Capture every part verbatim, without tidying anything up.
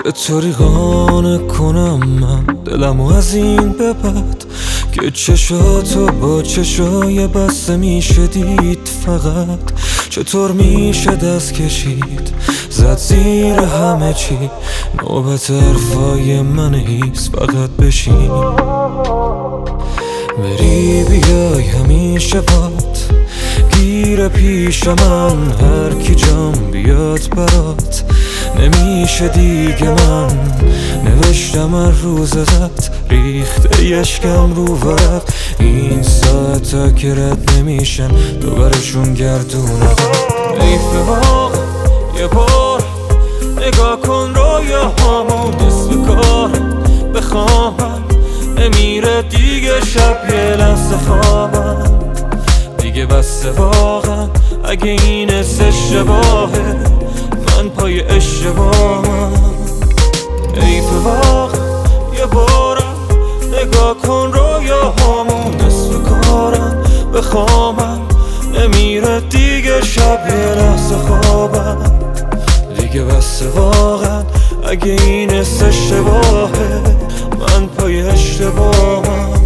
چطوری قانع کنم من دلمو از این به بعد که چشاتو با چشای بسته میشه دید؟ فقط چطور میشه دست کشید زد زیر همه چی؟ نوبت حرفای من ایست فقط بشین بری بیای همیشه باد گیر پیش من هر کی جام بیاد برات نمیشه دیگه من نوشتم هر روز ازت ریخته یشکم رو ورق این ساعتا که رد نمیشن دوبرشون گردونه حیفه واقع یه بار نگاه کن رویاهامون نصف کار بخوابم نمیره دیگه شب یه لحظه خوابم دیگه بسته واقعا اگه این حس اشتباهه من پای اشتباهم حیفه واقع یه بارم نگاه کن رویاهامون نصف کارم بخوابم نمیره دیگه شب یه لحظه خوابم دیگه بسته واقعا اگه این حس اشتباهه من پای اشتباهم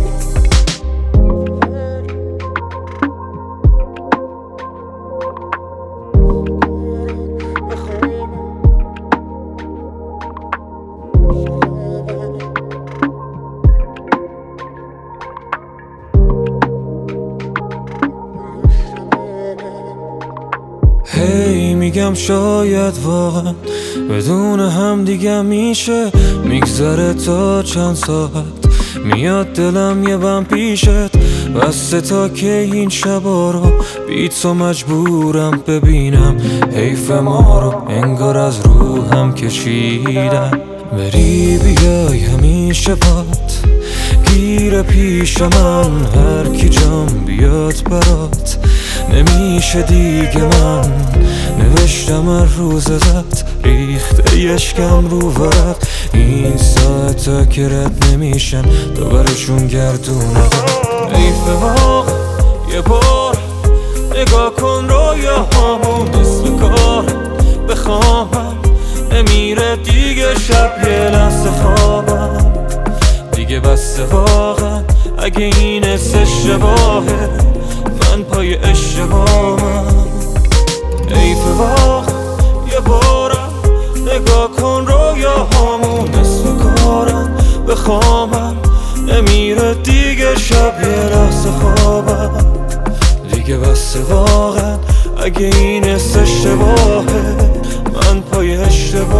هی hey, میگم شاید واقعا بدون هم دیگه میشه میگذره تا چند ساعت میاد دلم یه بم پیشت بسته تا که این شبا رو بی تو مجبورم ببینم حیف ما رو انگار از روحم کشیدم بری بیای همیشه باد گیر پیش من هر کی جام بیاد برات نمیشه دیگه من نوشتم هر روز ازت ریخته یشکم رو ورق این ساعتا که رد نمیشن دوبرشون گردونه حیفه واقع یه بار نگاه کن رویاهامون نصف کار بخوابم نمیره دیگه شب یه لحظه خوابم دیگه بسته واقعا اگه این حس اشتباهه من پای اشتباهم حیفه واقع یه بارم نگاه کن رویاهامون نصف کارم بخوابم نمیره دیگه شب یه لحظه خوابم دیگه بسته واقعا اگه این حس اشتباهه من پای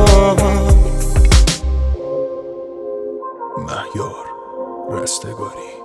اشتباهم مهیار رستگاری